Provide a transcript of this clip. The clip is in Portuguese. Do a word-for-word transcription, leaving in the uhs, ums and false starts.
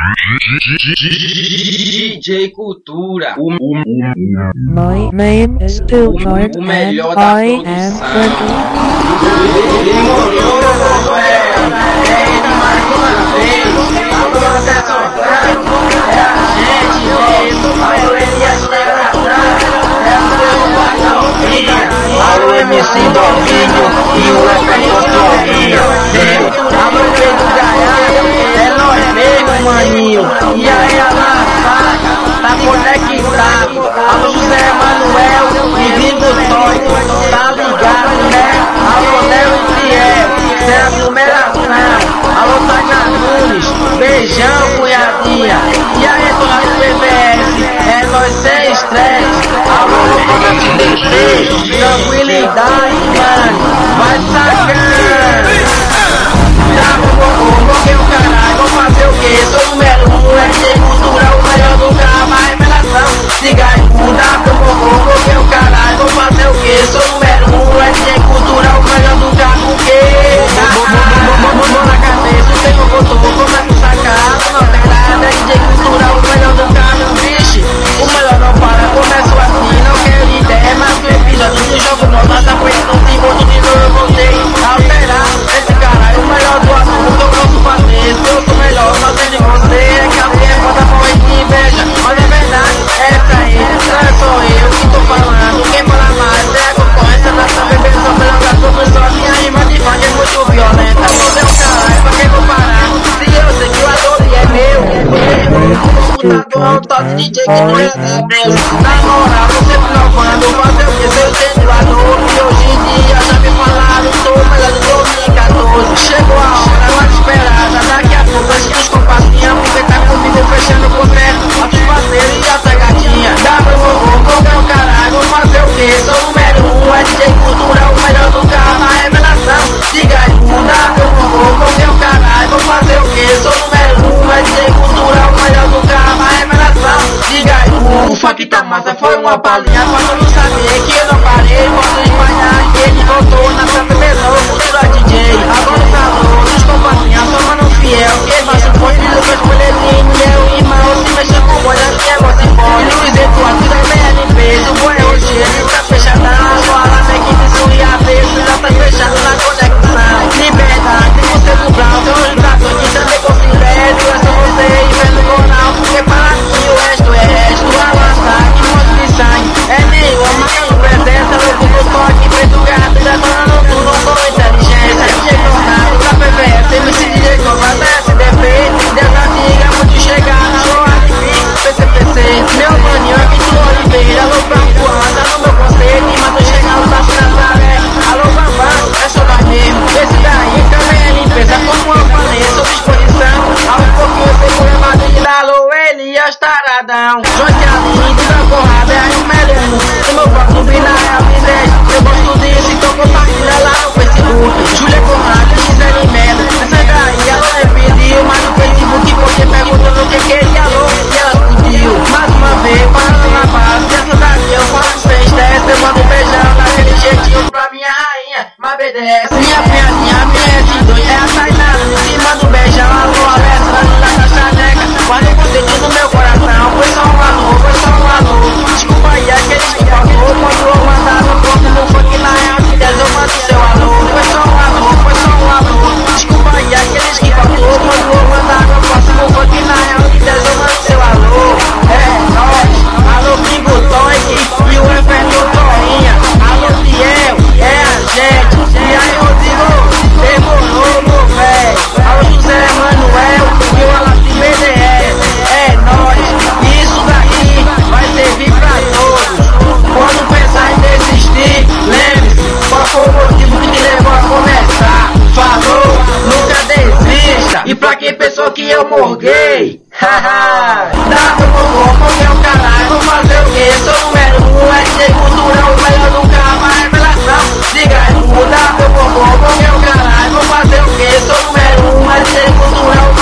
D J Cultura. O, o, My name is Tilgard o and melhor da I am produção. Alô, M C Dominho e o Efeito Trovinho. Alô, Pedro Gaiado, é nós mesmo, maninho. E aí, Alan Saca, tá conectado. Alô, José Manuel e Vindo Toy, tá ligado, né? Alô, Léo e Fiel, zero aglomeração. Alô, Tainá Nunes, beijão, cunhadinha. E aí, dona do B B S, é nós sem estresse. Alô, comandante D P, tranquilidade, mano. Vai sacando. Tá bom, morreu o caralho, vou fazer o quê? Sou o número um, é de cultura, o melhor do carro, uma revelação. Siga em funda, bom, morreu o caralho, vou fazer o quê? Sou o número um, é de cultura, o melhor do carro, o quê? Mão na cabeça, o tempo voltou, começa a sacar. Não tem nada, é de cultura, o melhor do carro, vixe. O melhor não para, começo assim, não quero ideia, mas o episódio do jogo não tá apoiando o time, de novo eu voltei a alterar. Esse caralho, o melhor do assunto, eu posso fazer, se eu sou melhor, mas é de você, é que a minha foda morre de inveja, mas é verdade, essa aí, não é só eu que tô falando, quem fala mais é a concorrência, nessa bebê, só melhor pra todos nós, minha rima de funk é muito violenta, você é o caralho, pra quem não parar, se eu sei que o adoro é meu, computador, um toque de D J que não é da Deus, na moral, você provando, fazer o que seu teclador, e hoje em dia já me falaram, sou o melhor do dois mil e quatorze, chegou a hora mais esperada, daqui a pouco as duas compartilham, porque tá comigo fechando o contrato, a tus parceiros e a pegadinha, dá pra eu vou o caralho, vou fazer o que? Sou o número um, é D J Cultura, o melhor do carro, na revelação, diga aí, dá pra eu vou o caralho, vou fazer o que? Sou o número um, é D J Cultura, o melhor do carro, na revelação, diga aí, o funk tá massa, foi uma palhinha, pra todo saber que eu não parei, posso espalhar, e ele voltou na sua melhor, cultura D J, agora os alunos, os companhias, só mano fiel, que baixo foi de Lucas Boletim, meu irmão, se mexe com o olho, que é você pode, Luiz Eduardo, da M L P, o boi é hoje, ele tá fechadão, fala, tem que me sorrir a vez, já tá fechado na conexão, liberdade, você do Brown, tem um trator que também considero, é só você e vendo o jornal, porque para mim o resto é resto, avançar, que monte de sangue, é nenhuma, mas presença, louco do toque, preto gato, detonando tudo, com inteligência, D J Tornado, da P V S, M C D J Cobra, da S D P, Deus antiga, pode chegar na hora de mim, P C P C, meu maninho é Vitor Oliveira, alô Branco, anda no meu conceito, e manda chegar no Tacho Nazaré, alô Bambam, é só nós mesmo, esse daí também é limpeza, como eu falei, sou disposição, há um pouquinho eu sei que é Madrid, alô Elias Taradão, Jorge Aline, da porrada, é a número um, no meu bloco no Bina é a Videz, eu gosto disso, então compartilha lá no Facebook, Júlia Conrado, Gisele Melo, essa daí ela pediu, mas no Facebook porque perguntando o que queria, alô, e ela pediu, mais uma vez, parando na base, essa daqui eu faço sem estresse, eu mando um beijão daquele jeitinho pra minha rainha, mas B D S, minha piadinha, minha S dois, é a Tainá, em cima do beijão, alô, Alessandra, da Caixa Negra, guarda o conteúdo no meu coração, foi só um alô, foi só um alô, desculpa aí aqueles que falou, quando eu mandar no ponto no funk na real, se der eu mando seu alô, foi só um alô, foi só um alô, desculpa aí aqueles que falou, quando eu mandar no próximo funk na real, se der eu mando seu alô, é nós, alô Pingo Toy e o Everton Toinha, alô Fiel, é a gente, e aí Rodrigo, demorou meu véi, alô José Manuel e o Alaci B D S, é nós, isso daqui vai servir pra todos, quando pensar em desistir, lembre-se, qual foi o motivo que te levou a começar, falou, nunca desista, e pra quem pensou que eu morguei, haha, dá pro bom, porque o caralho, vou fazer o que, sou o número um, é D J Cultura, o melhor do carro, a revelação, diga aí, dá pro bom, porque o caralho, vou fazer o que, sou o número um, é D J Cultura,